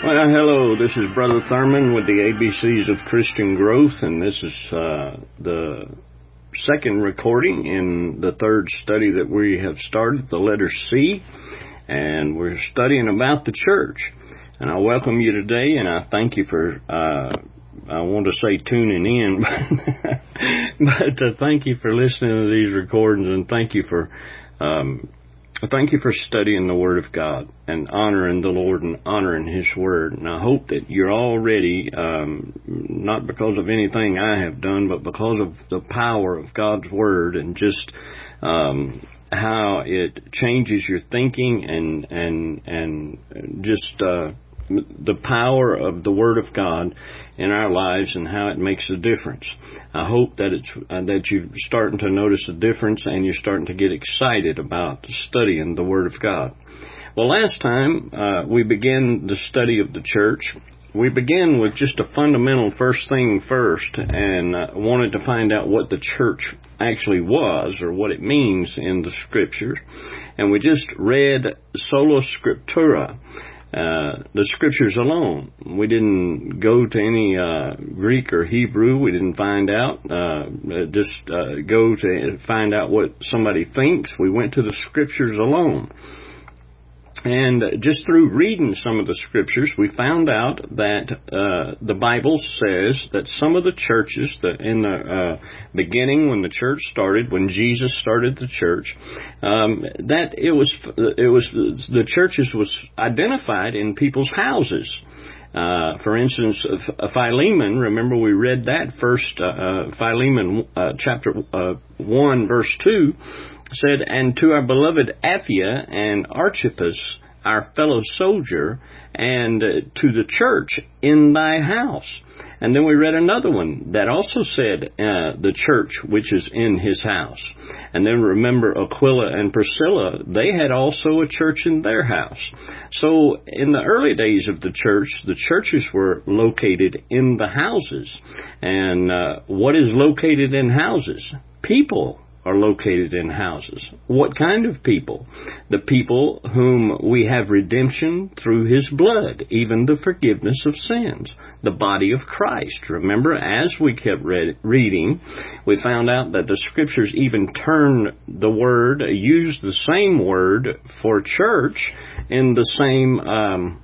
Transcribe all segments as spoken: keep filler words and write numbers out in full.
Well, hello, this is Brother Thurman with the A B Cs of Christian Growth, and this is uh, the second recording in the third study that we have started, the letter C, and we're studying about the church. And I welcome you today, and I thank you for, uh, I want to say tuning in, but uh, thank you for listening to these recordings, and thank you for um Thank you for studying the Word of God and honoring the Lord and honoring His Word. And I hope that you're all ready, um, not because of anything I have done, but because of the power of God's Word and just um, how it changes your thinking and and and just uh, the power of the Word of God in our lives and how it makes a difference. I hope that it's uh, that you're starting to notice a difference and you're starting to get excited about studying the Word of God. Well, last time uh, we began the study of the church. We began with just a fundamental first thing first and uh, wanted to find out what the church actually was or what it means in the Scriptures. And we just read sola scriptura. Uh, the Scriptures alone. We didn't go to any uh, Greek or Hebrew. We didn't find out. Uh, just uh, go to find out what somebody thinks. We went to the Scriptures alone. And just through reading some of the Scriptures, we found out that uh, the Bible says that some of the churches, that in the uh, beginning when the church started, when Jesus started the church, um, that it was it was the churches was identified in people's houses. Uh, for instance, Philemon, remember we read that first, uh, Philemon uh, chapter uh, one, verse two, said, "And to our beloved Apphia and Archippus, our fellow soldier, and uh, to the church in thy house." And then we read another one that also said, uh, the church which is in his house. And then remember Aquila and Priscilla, they had also a church in their house. So in the early days of the church, the churches were located in the houses. And uh, what is located in houses? People are located in houses. What kind of people? The people whom we have redemption through His blood, even the forgiveness of sins, the body of Christ. Remember, as we kept read, reading, we found out that the Scriptures even turn the word, use the same word for church in the same um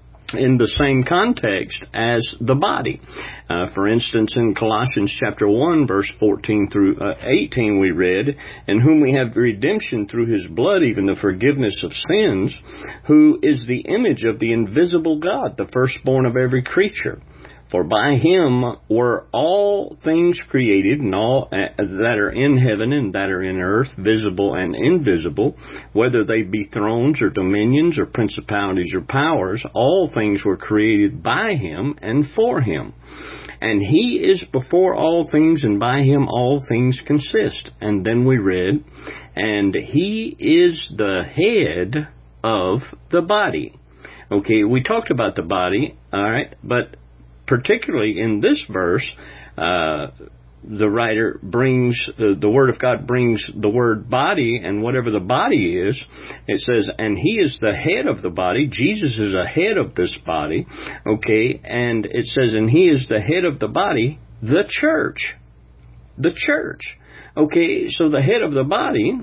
in the same context as the body. Uh, for instance, in Colossians chapter one, verse fourteen through eighteen, we read, "In whom we have redemption through His blood, even the forgiveness of sins, who is the image of the invisible God, the firstborn of every creature. For by Him were all things created, and all uh, that are in heaven and that are in earth, visible and invisible, whether they be thrones or dominions or principalities or powers, all things were created by Him and for Him. And He is before all things, and by Him all things consist." And then we read, "And He is the head of the body." Okay, we talked about the body, all right, but particularly in this verse, uh, the writer brings, uh, the Word of God brings the word body, and whatever the body is, it says, and He is the head of the body. Jesus is the head of this body, okay, and it says, and He is the head of the body, the church. The church. Okay, so the head of the body,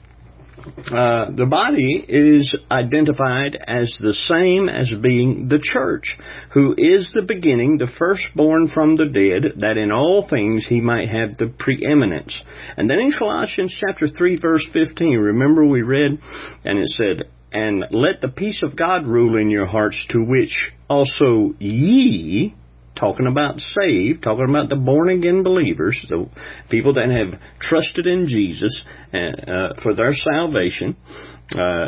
Uh, the body is identified as the same as being the church, who is the beginning, the firstborn from the dead, that in all things He might have the preeminence. And then in Colossians chapter three, verse fifteen, remember we read, and it said, "And let the peace of God rule in your hearts, to which also ye," talking about saved, talking about the born-again believers, the people that have trusted in Jesus uh, for their salvation, uh,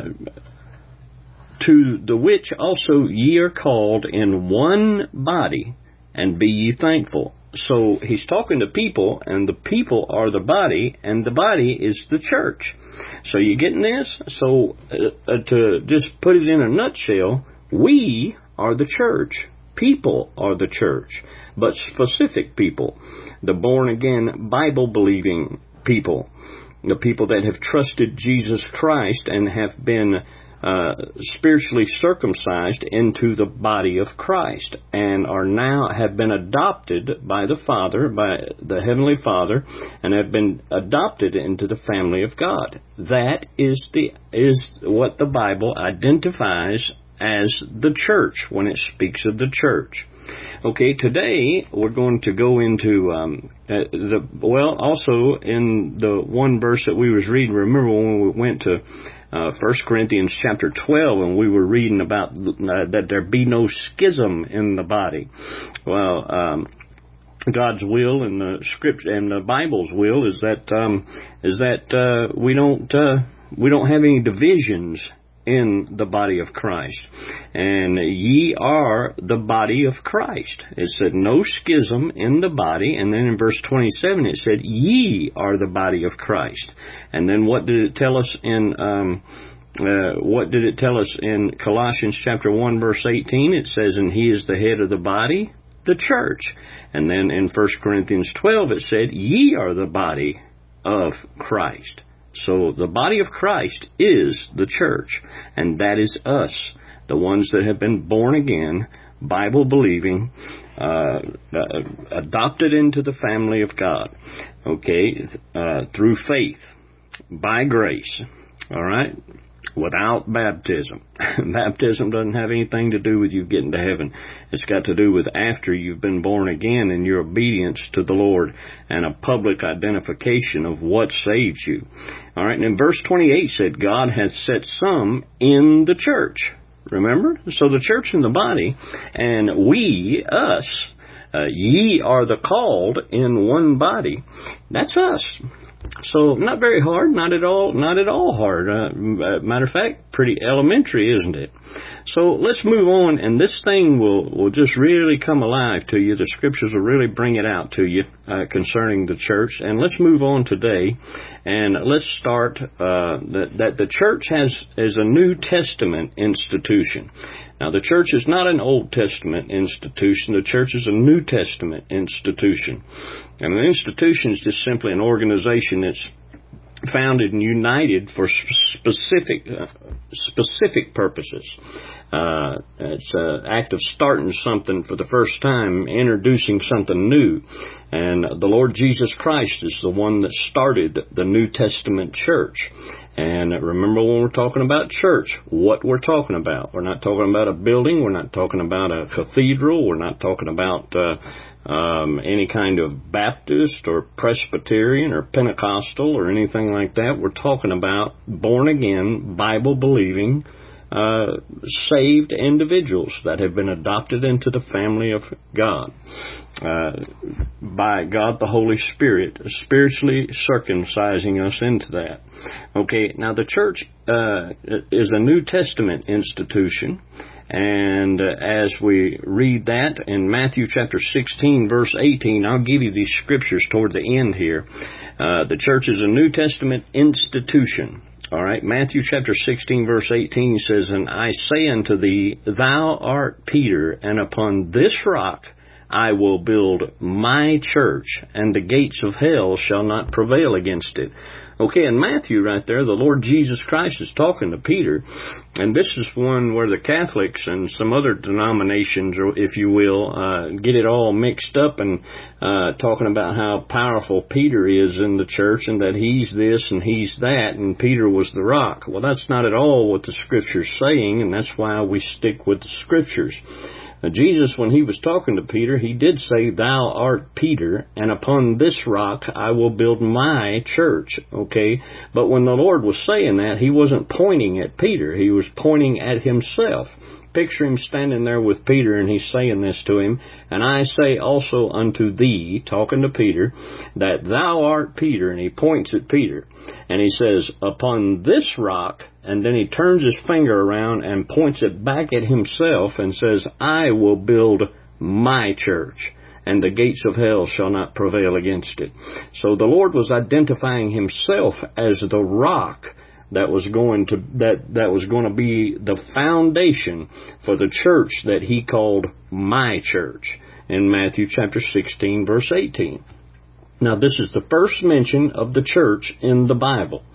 "to the which also ye are called in one body, and be ye thankful." So He's talking to people, and the people are the body, and the body is the church. So you getting this? So uh, to just put it in a nutshell, we are the church. People are the church, but specific people, the born-again, Bible-believing people, the people that have trusted Jesus Christ and have been uh, spiritually circumcised into the body of Christ, and are now have been adopted by the Father, by the Heavenly Father, and have been adopted into the family of God. That is the is what the Bible identifies as the church when it speaks of the church. Okay, today we're going to go into um, uh, the well, also in the one verse that we was reading. Remember when we went to uh, First Corinthians chapter twelve, and we were reading about uh, that there be no schism in the body. Well, um, God's will and the script and the Bible's will is that um, is that uh, we don't uh, we don't have any divisions in the body of Christ. And ye are the body of Christ. It said no schism in the body. And then in verse twenty-seven it said ye are the body of Christ. And then what did it tell us in um, uh, what did it tell us in Colossians chapter one verse eighteen? It says, and he is the head of the body, the church. And then in First Corinthians twelve it said, ye are the body of Christ. So the body of Christ is the church, and that is us, the ones that have been born again, Bible-believing, uh, uh, adopted into the family of God, okay, uh, through faith, by grace, all right, without baptism. Baptism doesn't have anything to do with you getting to heaven. It's got to do with after you've been born again and your obedience to the Lord and a public identification of what saves you. All right, and in verse twenty-eight said, God has set some in the church. Remember? So the church in the body, and we, us, uh, ye are the called in one body. That's us. So not very hard, not at all, not at all hard. Uh, matter of fact, pretty elementary, isn't it? So let's move on, and this thing will, will just really come alive to you. The scriptures will really bring it out to you uh, concerning the church. And let's move on today, and let's start uh, that, that the church has is a New Testament institution. Now, the church is not an Old Testament institution. The church is a New Testament institution. And an institution is just simply an organization that's founded and united for specific uh, specific purposes. Uh, it's an act of starting something for the first time, introducing something new. And the Lord Jesus Christ is the one that started the New Testament church. And remember, when we're talking about church, what we're talking about. We're not talking about a building. We're not talking about a cathedral. We're not talking about uh, um, any kind of Baptist or Presbyterian or Pentecostal or anything like that. We're talking about born-again, Bible-believing, uh, saved individuals that have been adopted into the family of God uh, by God the Holy Spirit, spiritually circumcising us into that. Okay, now the church uh, is a New Testament institution, and uh, as we read that in Matthew chapter sixteen, verse eighteen, I'll give you these scriptures toward the end here. Uh, the church is a New Testament institution. All right, Matthew chapter sixteen, verse eighteen says, and I say unto thee, thou art Peter, and upon this rock I will build my church, and the gates of hell shall not prevail against it. Okay, in Matthew right there, the Lord Jesus Christ is talking to Peter, and this is one where the Catholics and some other denominations, or if you will, uh, get it all mixed up and uh, talking about how powerful Peter is in the church and that he's this and he's that and Peter was the rock. Well, that's not at all what the Scripture's saying, and that's why we stick with the Scriptures. Now, Jesus, when he was talking to Peter, he did say, thou art Peter, and upon this rock I will build my church, okay? But when the Lord was saying that, he wasn't pointing at Peter. He was pointing at himself. Picture him standing there with Peter, and he's saying this to him, and I say also unto thee, talking to Peter, that thou art Peter, and he points at Peter, and he says, upon this rock, and then he turns his finger around and points it back at himself and says, I will build my church, and the gates of hell shall not prevail against it. So the Lord was identifying himself as the rock that was going to that that was going to be the foundation for the church that he called my church in Matthew chapter sixteen, verse eighteen. Now, this is the first mention of the church in the Bible.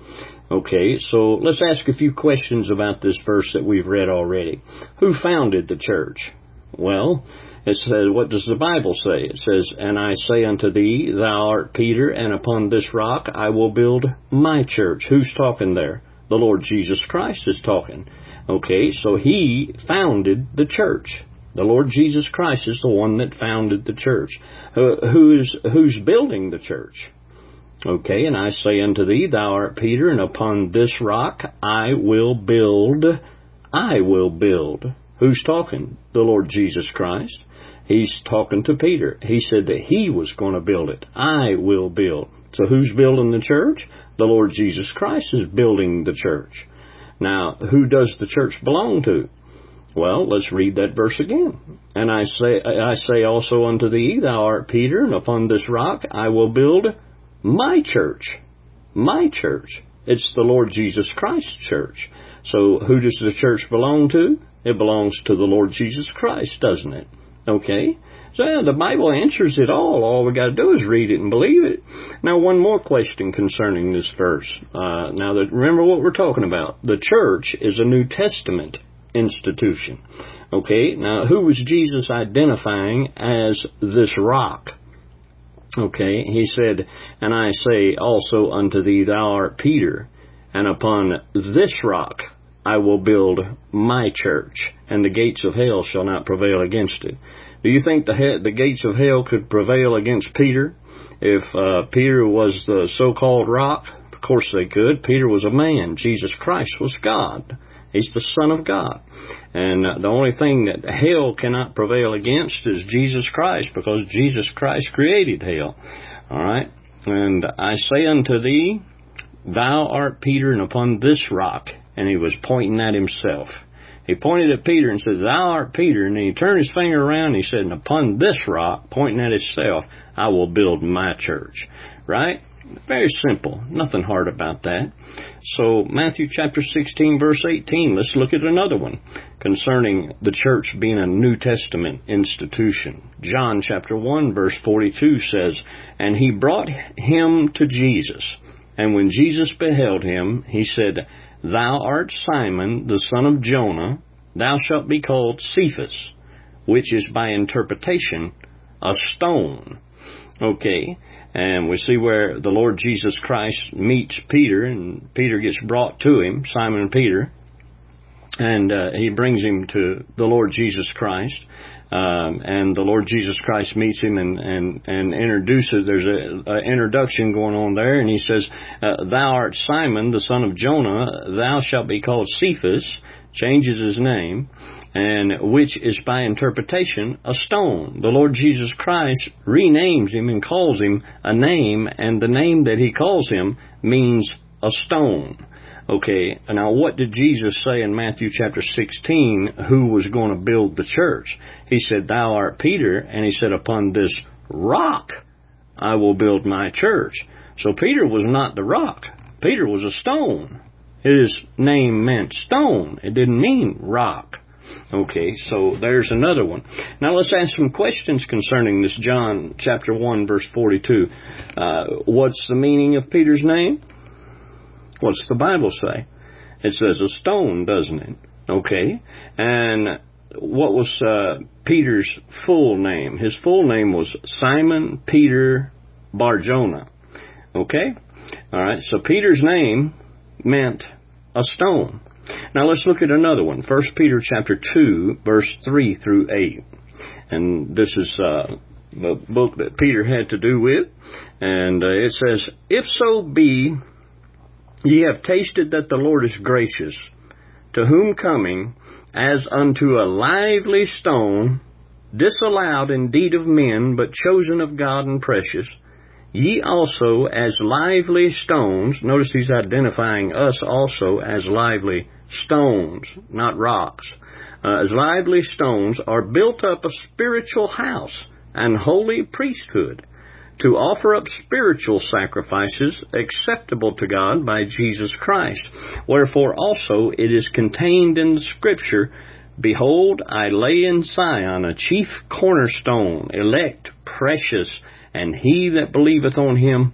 Okay, so let's ask a few questions about this verse that we've read already. Who founded the church? Well, it says, what does the Bible say? It says, and I say unto thee, thou art Peter, and upon this rock I will build my church. Who's talking there? The Lord Jesus Christ is talking. Okay, so he founded the church. The Lord Jesus Christ is the one that founded the church. Uh, who's, who's building the church? Okay, and I say unto thee, thou art Peter, and upon this rock I will build, I will build. Who's talking? The Lord Jesus Christ. He's talking to Peter. He said that he was going to build it. I will build. So who's building the church? The Lord Jesus Christ is building the church. Now, who does the church belong to? Well, let's read that verse again. And I say, I say also unto thee, thou art Peter, and upon this rock I will build my church. My church. It's the Lord Jesus Christ's church. So who does the church belong to? It belongs to the Lord Jesus Christ, doesn't it? Okay? So yeah, the Bible answers it all. All we got to do is read it and believe it. Now, one more question concerning this verse. Uh, now, that remember what we're talking about. The church is a New Testament institution. Okay? Now, who was Jesus identifying as this rock? Okay, he said, and I say also unto thee, thou art Peter, and upon this rock I will build my church, and the gates of hell shall not prevail against it. Do you think the he- the gates of hell could prevail against Peter if uh, Peter was the so-called rock? Of course they could. Peter was a man. Jesus Christ was God. He's the Son of God. And uh, the only thing that hell cannot prevail against is Jesus Christ, because Jesus Christ created hell. All right? And I say unto thee, thou art Peter, and upon this rock. And he was pointing at himself. He pointed at Peter and said, thou art Peter. And then he turned his finger around and he said, and upon this rock, pointing at himself, I will build my church. Right? Very simple. Nothing hard about that. So, Matthew chapter sixteen, verse eighteen, let's look at another one concerning the church being a New Testament institution. John chapter one, verse forty-two says, and he brought him to Jesus. And when Jesus beheld him, he said, thou art Simon, the son of Jonah. Thou shalt be called Cephas, which is by interpretation a stone. Okay. And we see where the Lord Jesus Christ meets Peter, and Peter gets brought to him, Simon Peter, and uh, he brings him to the Lord Jesus Christ. Um, and the Lord Jesus Christ meets him and, and, and introduces, there's an introduction going on there, and he says, uh, thou art Simon, the son of Jonah, thou shalt be called Cephas, changes his name, and which is by interpretation a stone. The Lord Jesus Christ renames him and calls him a name, and the name that he calls him means a stone. Okay, now what did Jesus say in Matthew chapter sixteen, who was going to build the church? He said, thou art Peter, and he said, upon this rock I will build my church. So Peter was not the rock. Peter was a stone. His name meant stone. It didn't mean rock. Okay, so there's another one. Now let's ask some questions concerning this John chapter one, verse forty-two. Uh, what's the meaning of Peter's name? What's the Bible say? It says a stone, doesn't it? Okay, and what was uh, Peter's full name? His full name was Simon Peter Bar-Jonah. Okay, all right, so Peter's name meant a stone. Now let's look at another one. First Peter chapter two, verse three through eight. And this is uh, the book that Peter had to do with. And uh, it says, if so be ye have tasted that the Lord is gracious, to whom coming as unto a lively stone, disallowed indeed of men, but chosen of God and precious, ye also as lively stones, notice he's identifying us also as lively stones, not rocks, uh, as lively stones are built up a spiritual house and holy priesthood, to offer up spiritual sacrifices acceptable to God by Jesus Christ. Wherefore also it is contained in the Scripture, behold, I lay in Zion a chief cornerstone, elect, precious, and he that believeth on him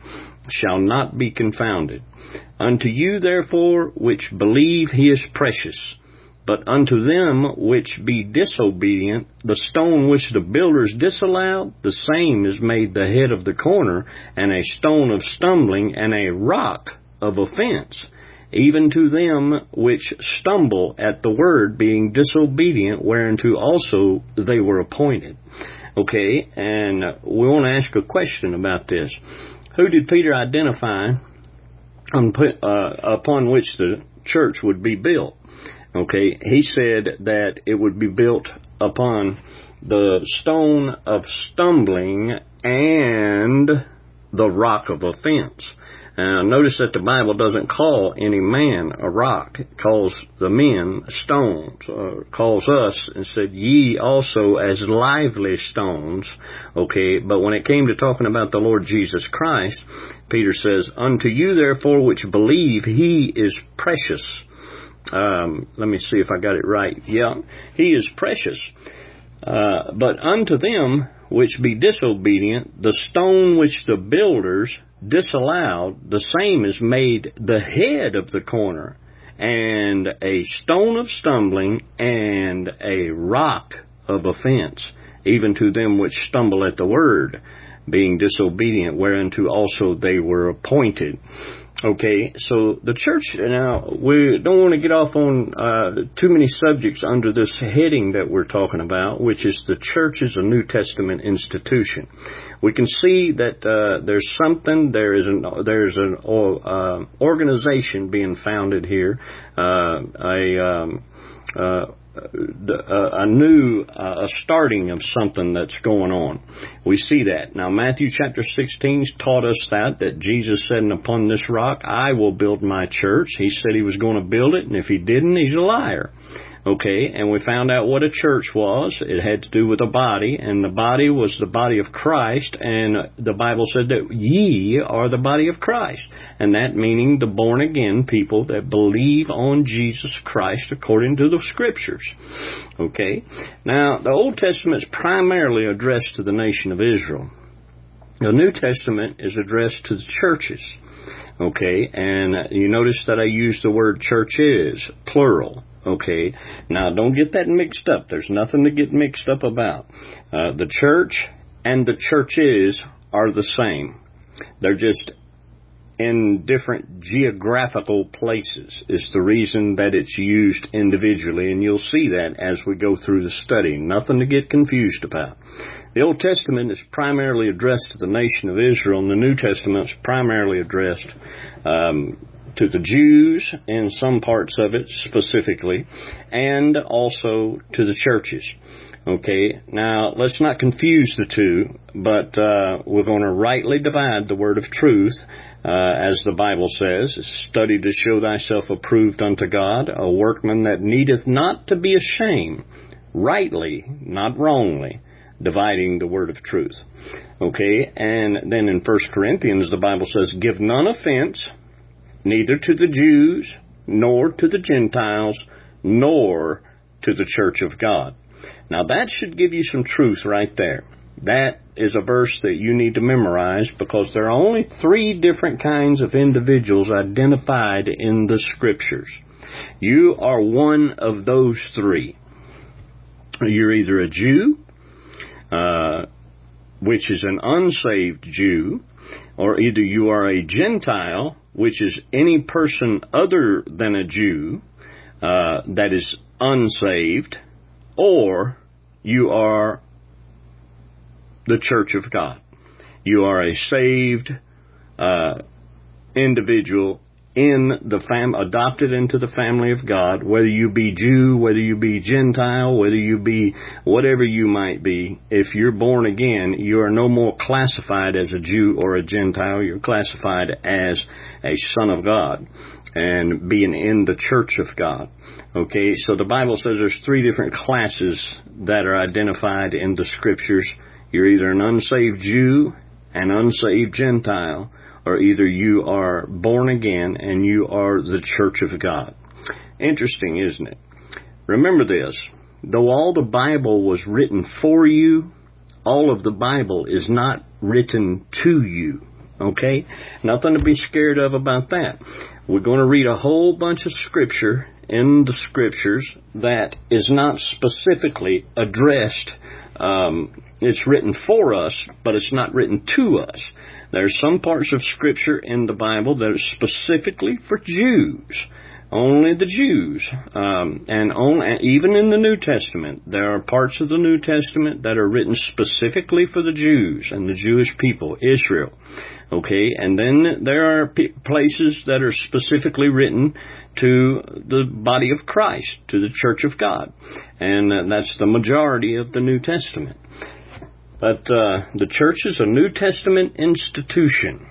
shall not be confounded. Unto you, therefore, which believe, he is precious. But unto them which be disobedient, the stone which the builders disallowed, the same is made the head of the corner, and a stone of stumbling, and a rock of offense. Even to them which stumble at the word, being disobedient, whereunto also they were appointed. Okay, and we want to ask a question about this. Who did Peter identify on, uh, upon which the church would be built? Okay, he said that it would be built upon the stone of stumbling and the rock of offense. Now, notice that the Bible doesn't call any man a rock. It calls the men stones, or calls us and said, ye also as lively stones. Okay, but when it came to talking about the Lord Jesus Christ, Peter says, unto you therefore which believe, he is precious. Um, let me see if I got it right. Yeah, he is precious. Uh, but unto them which be disobedient, the stone which the builders disallowed, the same is made the head of the corner, and a stone of stumbling, and a rock of offense, even to them which stumble at the word, being disobedient, whereunto also they were appointed. Okay, so the church, now, we don't want to get off on uh, too many subjects under this heading that we're talking about, which is the church is a New Testament institution. We can see that uh, there's something, there is an, there's an uh, organization being founded here, uh, a... Um, uh, a new uh, a starting of something that's going on. We see that. Now, Matthew chapter sixteen taught us that, that Jesus said, and upon this rock I will build my church. He said he was going to build it, and if he didn't, he's a liar. Okay, and we found out what a church was. It had to do with a body, and the body was the body of Christ, and the Bible said that ye are the body of Christ, and that meaning the born-again people that believe on Jesus Christ according to the Scriptures. Okay, now the Old Testament is primarily addressed to the nation of Israel. The New Testament is addressed to the churches. Okay, and you notice that I use the word churches, plural. Okay, now don't get that mixed up. There's nothing to get mixed up about. Uh, the church and the churches are the same. They're just in different geographical places. Is the reason that it's used individually, and you'll see that as we go through the study. Nothing to get confused about. The Old Testament is primarily addressed to the nation of Israel, and the New Testament is primarily addressed um, to the Jews in some parts of it specifically, and also to the churches. Okay, now let's not confuse the two, but uh, we're going to rightly divide the word of truth, uh, as the Bible says, study to show thyself approved unto God, a workman that needeth not to be ashamed, rightly, not wrongly, dividing the word of truth. Okay, and then in First Corinthians, the Bible says, give none offense, neither to the Jews, nor to the Gentiles, nor to the church of God. Now that should give you some truth right there. That is a verse that you need to memorize, because there are only three different kinds of individuals identified in the Scriptures. You are one of those three. You're either a Jew, uh, which is an unsaved Jew, or either you are a Gentile, which is any person other than a Jew uh, that is unsaved, or you are the church of God. You are a saved uh, individual in the fam, adopted into the family of God, whether you be Jew, whether you be Gentile, whether you be whatever you might be. If you're born again, you are no more classified as a Jew or a Gentile. You're classified as a son of God and being in the church of God. Okay, so the Bible says there's three different classes that are identified in the Scriptures. You're either an unsaved Jew, an unsaved Gentile, or either you are born again and you are the church of God. Interesting, isn't it? Remember this, though all the Bible was written for you, all of the Bible is not written to you. Okay? Nothing to be scared of about that. We're going to read a whole bunch of scripture in the scriptures that is not specifically addressed. Um, it's written for us, but it's not written to us. There's some parts of scripture in the Bible that are specifically for Jews. Only the Jews. Um, and only, even in the New Testament, there are parts of the New Testament that are written specifically for the Jews and the Jewish people, Israel. Okay, and then there are p- places that are specifically written to the body of Christ, to the Church of God. And uh, that's the majority of the New Testament. But uh, the church is a New Testament institution.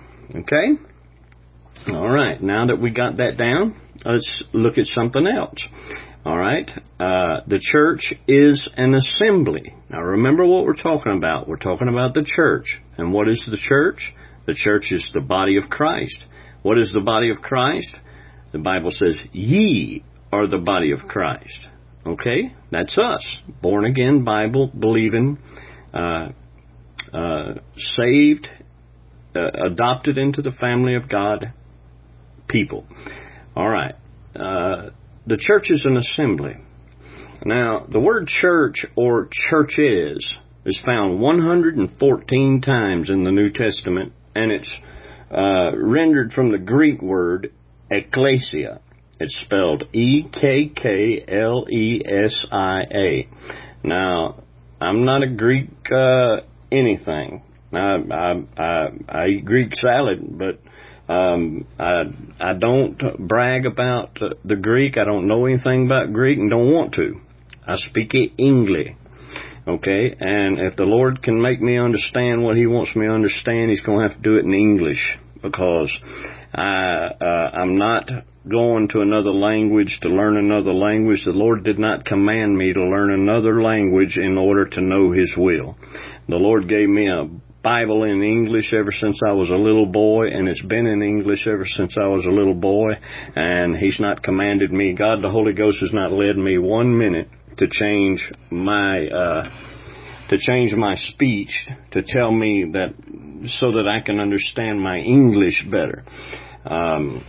Okay? All right, now that we got that down, let's look at something else. All right, uh, the church is an assembly. Now remember what we're talking about. We're talking about the church. And what is the church? The church is the body of Christ. What is the body of Christ? The Bible says, ye are the body of Christ. Okay? That's us. Born again, Bible, believing, uh, uh, saved, uh, adopted into the family of God people. All right. Uh, the church is an assembly. Now, the word church or churches is found one hundred fourteen times in the New Testament, and it's uh, rendered from the Greek word ekklesia. It's spelled E K K L E S I A. Now, I'm not a Greek uh, anything. I, I, I, I eat Greek salad, but um, I, I don't brag about uh, the Greek. I don't know anything about Greek and don't want to. I speak it English. Okay, and if the Lord can make me understand what He wants me to understand, He's going to have to do it in English, because I, uh, I'm not going to another language to learn another language. The Lord did not command me to learn another language in order to know His will. The Lord gave me a Bible in English ever since I was a little boy, and it's been in English ever since I was a little boy, and He's not commanded me. God, the Holy Ghost, has not led me one minute to change my uh, to change my speech to tell me that so that I can understand my English better. Um,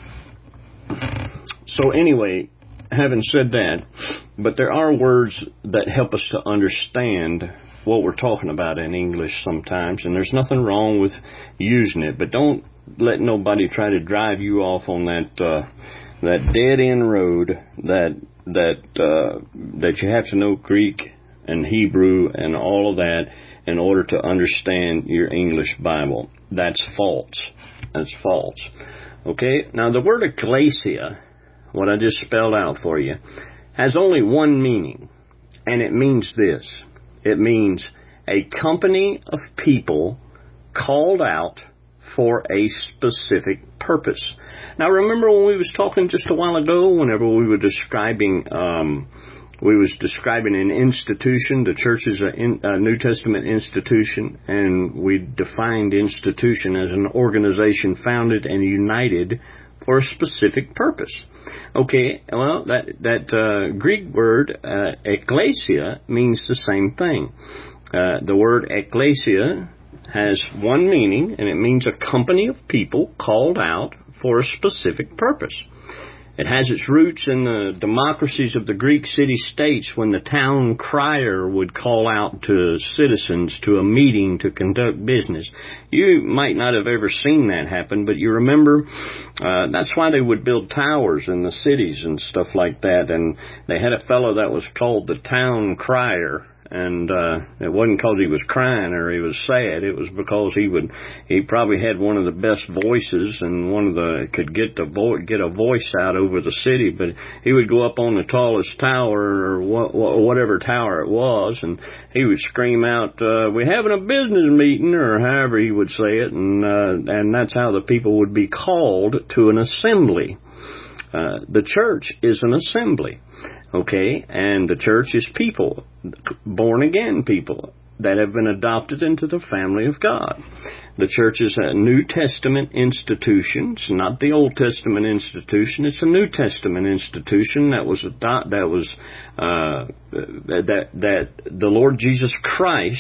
so anyway, having said that, but there are words that help us to understand what we're talking about in English sometimes, and there's nothing wrong with using it, but don't let nobody try to drive you off on that uh, that dead end road that that uh, that you have to know Greek and Hebrew and all of that in order to understand your English Bible. That's false. That's false. Okay? Now, the word ecclesia, what I just spelled out for you, has only one meaning, and it means this. It means a company of people called out for a specific purpose. Now, remember when we was talking just a while ago, whenever we were describing, um, we was describing an institution. The church is a, in, a New Testament institution, and we defined institution as an organization founded and united for a specific purpose. Okay, well, that that uh, Greek word uh, ekklesia means the same thing. Uh, the word ekklesia has one meaning, and it means a company of people called out for a specific purpose. It has its roots in the democracies of the Greek city-states, when the town crier would call out to citizens to a meeting to conduct business. You might not have ever seen that happen, but you remember uh, that's why they would build towers in the cities and stuff like that. And they had a fellow that was called the town crier. And uh, it wasn't because he was crying or he was sad. It was because he would, he probably had one of the best voices and one of the could get the vo- get a voice out over the city. But he would go up on the tallest tower or wh- wh- whatever tower it was, and he would scream out, uh, "We're having a business meeting," or however he would say it, and uh, and that's how the people would be called to an assembly. Uh, the church is an assembly. Okay, and the church is people, born-again people, that have been adopted into the family of God. The church is a New Testament institution. It's not the Old Testament institution. It's a New Testament institution that was adopted, that was uh, that that the Lord Jesus Christ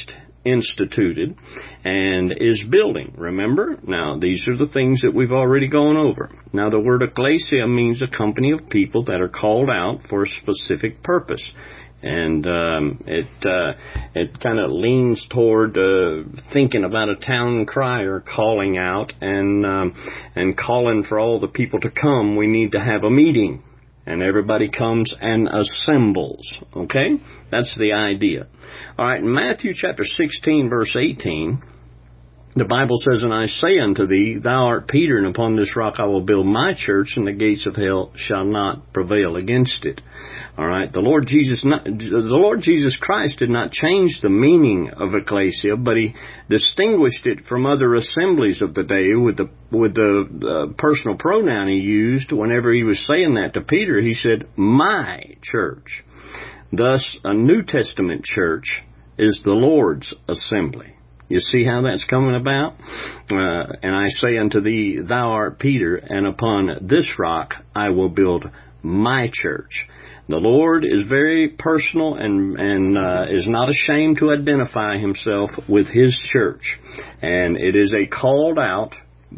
instituted and is building. Remember? Now, these are the things that we've already gone over. Now, the word ecclesia means a company of people that are called out for a specific purpose. And um, it uh, it kind of leans toward uh, thinking about a town crier calling out and um, and calling for all the people to come. We need to have a meeting, and everybody comes and assembles. Okay, that's the idea. All right, in Matthew chapter sixteen, verse eighteen. The Bible says, "And I say unto thee, thou art Peter, and upon this rock I will build my church, and the gates of hell shall not prevail against it." All right, the Lord Jesus, not, the Lord Jesus Christ did not change the meaning of ecclesia, but He distinguished it from other assemblies of the day with the with the uh, personal pronoun He used whenever He was saying that to Peter. He said, "My church." Thus, a New Testament church is the Lord's assembly. You see how that's coming about? Uh, and I say unto thee, thou art Peter, and upon this rock I will build my church. The Lord is very personal and, and uh, is not ashamed to identify Himself with His church. And it is a called out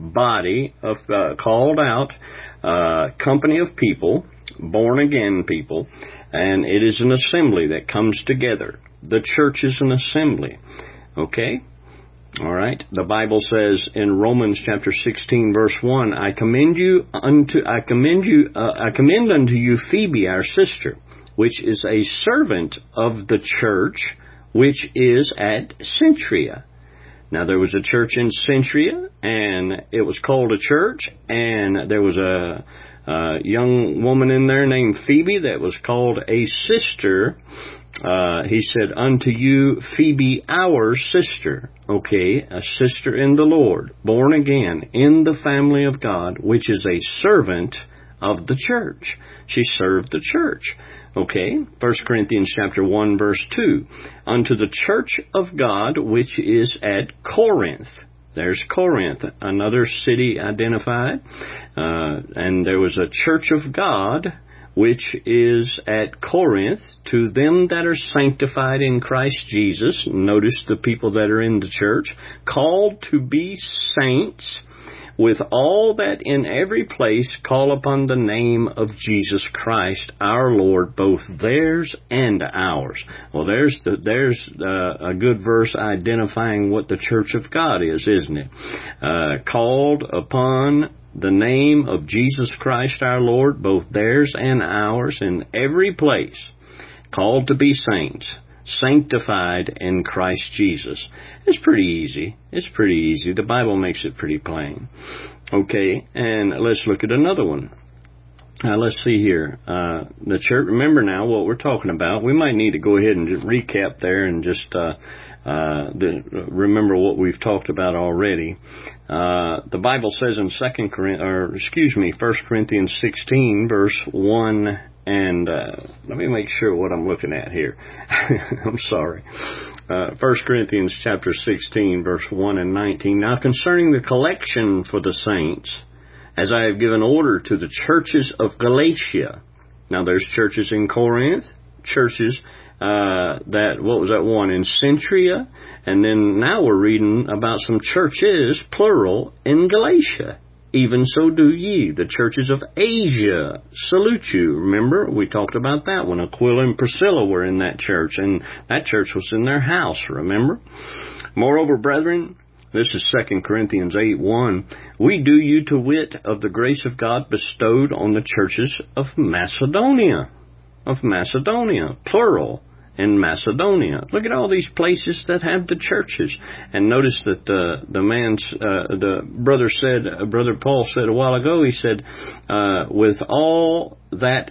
body, of uh, called out uh, company of people, born again people, and it is an assembly that comes together. The church is an assembly. Okay? All right. The Bible says in Romans chapter sixteen, verse one, I commend you unto I commend you uh, I commend unto you Phoebe, our sister, which is a servant of the church which is at Cenchrea. Now there was a church in Cenchrea, and it was called a church, and there was a, a young woman in there named Phoebe that was called a sister. Uh, he said, unto you, Phoebe, our sister. Okay, a sister in the Lord, born again in the family of God, which is a servant of the church. She served the church. Okay, First Corinthians chapter one, verse two. Unto the church of God, which is at Corinth. There's Corinth, another city identified. Uh, and there was a church of God, which is at Corinth, to them that are sanctified in Christ Jesus. Notice the people that are in the church, called to be saints, with all that in every place call upon the name of Jesus Christ, our Lord, both theirs and ours. Well, there's the, there's uh, a good verse identifying what the church of God is, isn't it? Uh, called upon the name of Jesus Christ our Lord, both theirs and ours, in every place, called to be saints, sanctified in Christ Jesus. It's pretty easy. It's pretty easy. The Bible makes it pretty plain. Okay, and let's look at another one. Uh, let's see here. Uh, the church, remember now what we're talking about. We might need to go ahead and just recap there and just uh, uh, the, remember what we've talked about already. Uh, the Bible says in Second Corinthians, or excuse me, First Corinthians sixteen, verse one, and uh, let me make sure what I'm looking at here. I'm sorry. Uh, First Corinthians chapter sixteen, verse one and nineteen. Now concerning the collection for the saints, as I have given order to the churches of Galatia. Now there's churches in Corinth, churches uh, that, what was that one, in Cenchrea, and then now we're reading about some churches, plural, in Galatia. Even so do ye, the churches of Asia, salute you. Remember, we talked about that when Aquila and Priscilla were in that church, and that church was in their house, remember? Moreover, brethren, this is Second Corinthians eight one. We do you to wit of the grace of God bestowed on the churches of Macedonia. Of Macedonia, plural, in Macedonia. Look at all these places that have the churches. And notice that uh, the man's, uh, the brother said, uh, Brother Paul said a while ago, he said, uh, with all that,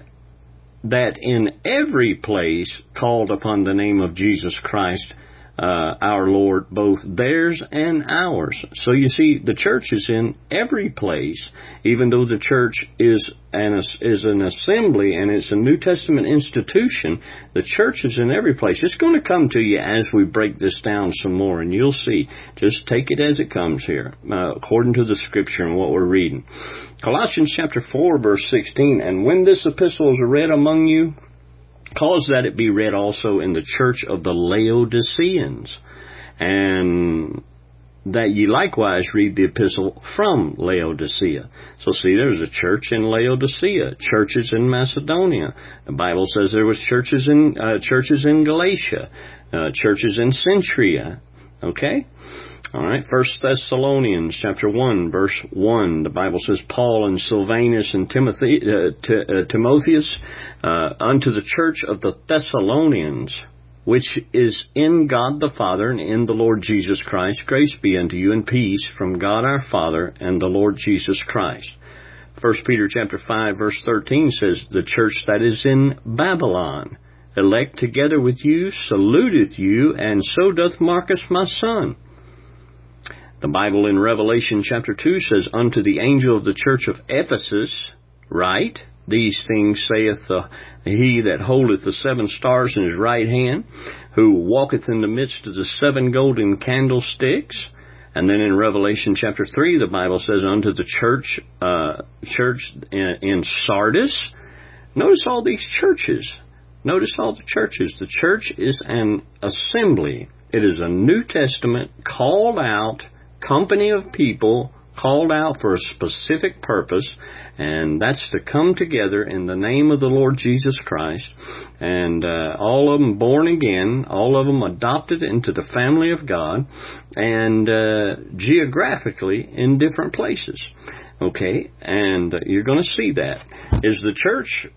that in every place called upon the name of Jesus Christ, Uh, our Lord, both theirs and ours. So you see, the church is in every place, even though the church is an, is an assembly and it's a New Testament institution. The church is in every place. It's going to come to you as we break this down some more, and you'll see. Just take it as it comes here, uh, according to the Scripture and what we're reading. Colossians chapter four, verse sixteen, and when this epistle is read among you, cause that it be read also in the church of the Laodiceans, and that ye likewise read the epistle from Laodicea. So see, there's a church in Laodicea, churches in Macedonia. The Bible says there was churches in uh, churches in Galatia, uh, churches in Centuria. Okay? All right, First Thessalonians chapter one, verse one, the Bible says, Paul and Silvanus and Timothy, uh, t- uh, Timotheus uh, unto the church of the Thessalonians, which is in God the Father and in the Lord Jesus Christ, grace be unto you and peace from God our Father and the Lord Jesus Christ. First Peter chapter five, verse thirteen says, the church that is in Babylon, elect together with you, saluteth you, and so doth Marcus my son. The Bible in Revelation chapter two says, unto the angel of the church of Ephesus, write, these things saith the, he that holdeth the seven stars in his right hand, who walketh in the midst of the seven golden candlesticks. And then in Revelation chapter three, the Bible says, unto the church, uh, church in, in Sardis. Notice all these churches. Notice all the churches. The church is an assembly. It is a New Testament called out company of people called out for a specific purpose, and that's to come together in the name of the Lord Jesus Christ, and uh, all of them born again, all of them adopted into the family of God, and uh, geographically in different places. Okay, and uh, you're going to see that. Is the church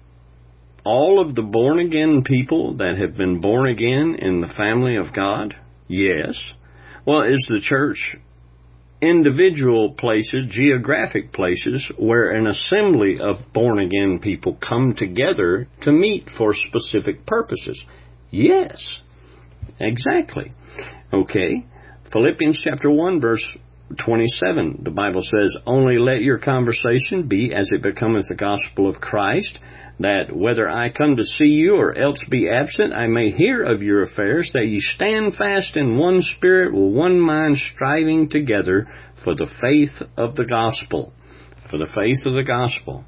all of the born again people that have been born again in the family of God? Yes. Well, is the church individual places, geographic places, where an assembly of born-again people come together to meet for specific purposes? Yes, exactly. Okay, Philippians chapter one, verse twenty-seven, the Bible says, only let your conversation be as it becometh the gospel of Christ, that whether I come to see you or else be absent, I may hear of your affairs, that ye stand fast in one spirit, with one mind, striving together for the faith of the gospel. For the faith of the gospel.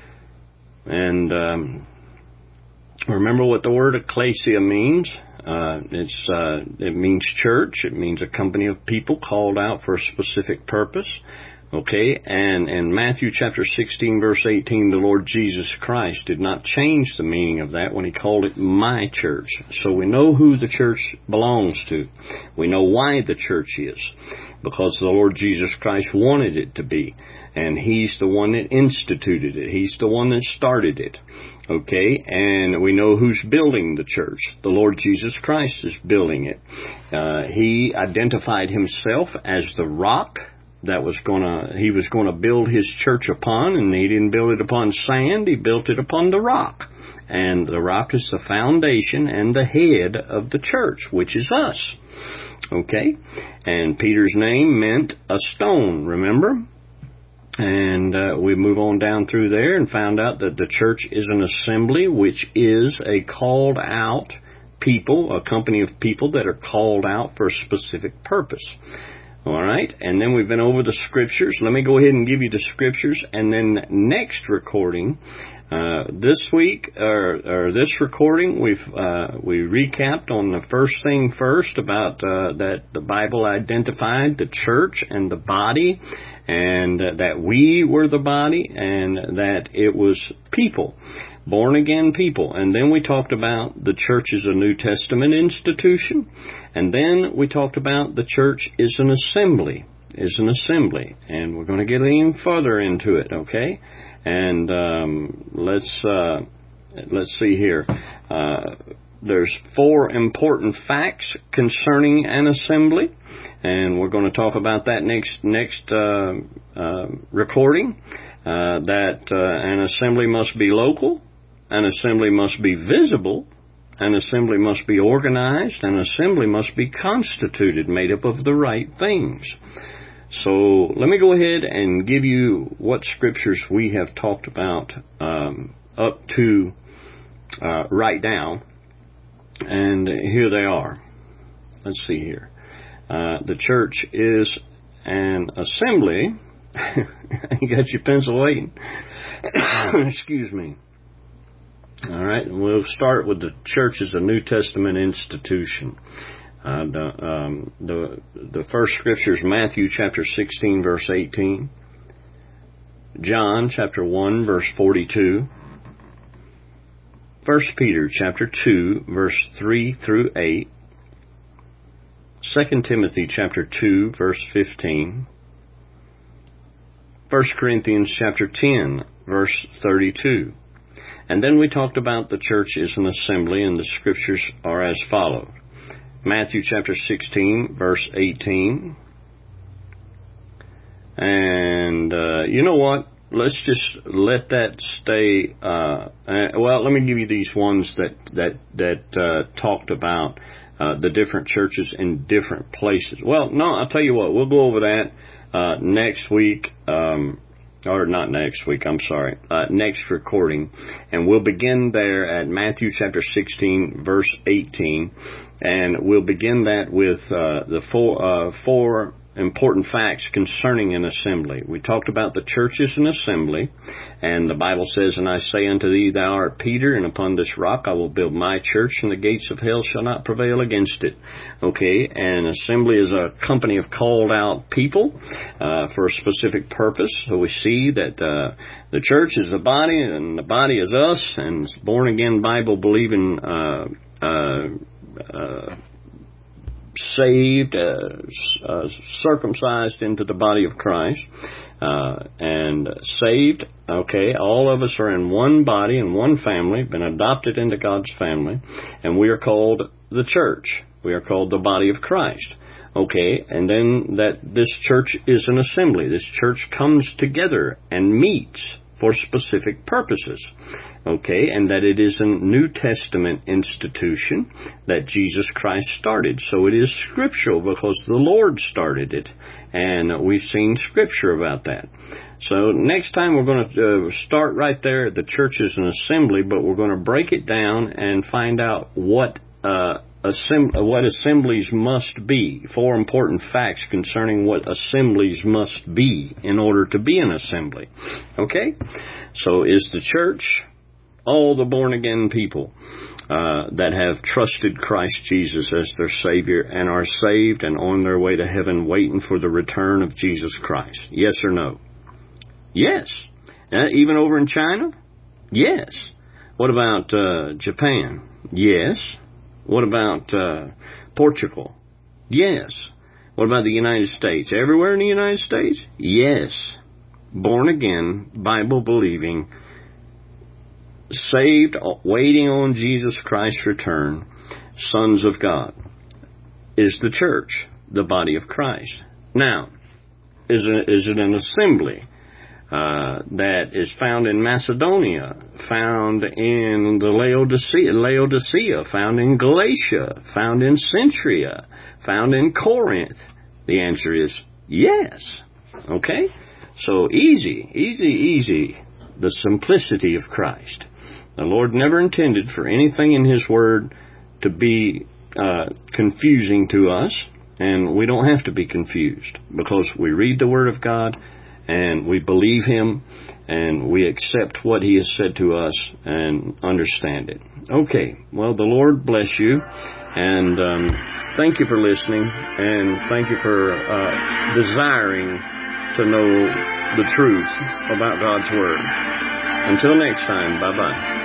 And um, remember what the word ecclesia means. Uh, it's uh, it means church. It means a company of people called out for a specific purpose. Okay, and in Matthew chapter sixteen, verse eighteen, the Lord Jesus Christ did not change the meaning of that when he called it my church. So we know who the church belongs to. We know why the church is. Because the Lord Jesus Christ wanted it to be. And he's the one that instituted it. He's the one that started it. Okay, and we know who's building the church. The Lord Jesus Christ is building it. Uh, he identified himself as the rock that was gonna, he was gonna build his church upon, and he didn't build it upon sand, he built it upon the rock. And the rock is the foundation and the head of the church, which is us. Okay? And Peter's name meant a stone, remember? And uh, we move on down through there and found out that the church is an assembly, which is a called out people, a company of people that are called out for a specific purpose. All right, and then we've been over the scriptures. Let me go ahead and give you the scriptures, and then next recording, uh, this week, or, or this recording, we've uh, we recapped on the first thing first about uh, that the Bible identified the church and the body, and uh, that we were the body, and that it was people. Born-again people. And then we talked about the church is a New Testament institution. And then we talked about the church is an assembly. Is an assembly. And we're going to get even further into it, okay? And um, let's uh, let's see here. Uh, there's four important facts concerning an assembly. And we're going to talk about that next, next uh, uh, recording. Uh, that uh, an assembly must be local. An assembly must be visible, an assembly must be organized, an assembly must be constituted, made up of the right things. So let me go ahead and give you what scriptures we have talked about um, up to uh, right now, and here they are. Let's see here. Uh, the church is an assembly. You got your pencil waiting. Excuse me. All right, and we'll start with the church as a New Testament institution. Uh, the, um, the the first scripture is Matthew chapter sixteen, verse eighteen. John chapter one, verse forty-two. First Peter chapter two, verse three through eight. Second Timothy chapter two, verse fifteen. First Corinthians chapter ten, verse thirty-two. And then we talked about the church is an assembly, and the scriptures are as follows. Matthew chapter sixteen, verse eighteen. And uh, you know what? Let's just let that stay. Uh, uh, well, let me give you these ones that that that uh, talked about uh, the different churches in different places. Well, no, I'll tell you what. We'll go over that uh, next week. Um, Or not next week, I'm sorry, uh, next recording. And we'll begin there at Matthew chapter sixteen, verse eighteen. And we'll begin that with uh, the four, uh, four important facts concerning an assembly. We talked about the church is an assembly. And the Bible says, "And I say unto thee, thou art Peter, and upon this rock I will build my church, and the gates of hell shall not prevail against it." Okay, and assembly is a company of called out people uh, for a specific purpose. So we see that uh, the church is the body, and the body is us, and born again, Bible believing, uh, uh, uh, saved, uh, uh, circumcised into the body of Christ. Uh, and saved, okay, all of us are in one body, in one family, been adopted into God's family, and we are called the church. We are called the body of Christ. Okay, and then that this church is an assembly. This church comes together and meets for specific purposes. Okay, and that it is a New Testament institution that Jesus Christ started. So it is scriptural because the Lord started it. And we've seen scripture about that. So next time we're going to uh, start right there. The church is an assembly, but we're going to break it down and find out what uh, assemb- what assemblies must be. Four important facts concerning what assemblies must be in order to be an assembly. Okay? So is the church all the born-again people uh, that have trusted Christ Jesus as their Savior and are saved and on their way to heaven waiting for the return of Jesus Christ? Yes or no? Yes. Uh, even over in China? Yes. What about uh, Japan? Yes. What about uh, Portugal? Yes. What about the United States? Everywhere in the United States? Yes. Born-again, Bible-believing, saved, waiting on Jesus Christ's return, sons of God, is the church, the body of Christ. Now, is it, is it an assembly uh, that is found in Macedonia, found in the Laodicea, Laodicea, found in Galatia, found in Centuria, found in Corinth? The answer is yes. Okay? So easy, easy, easy, the simplicity of Christ. The Lord never intended for anything in His Word to be uh, confusing to us, and we don't have to be confused because we read the Word of God and we believe Him and we accept what He has said to us and understand it. Okay, well, the Lord bless you, and um, thank you for listening, and thank you for uh, desiring to know the truth about God's Word. Until next time, bye-bye.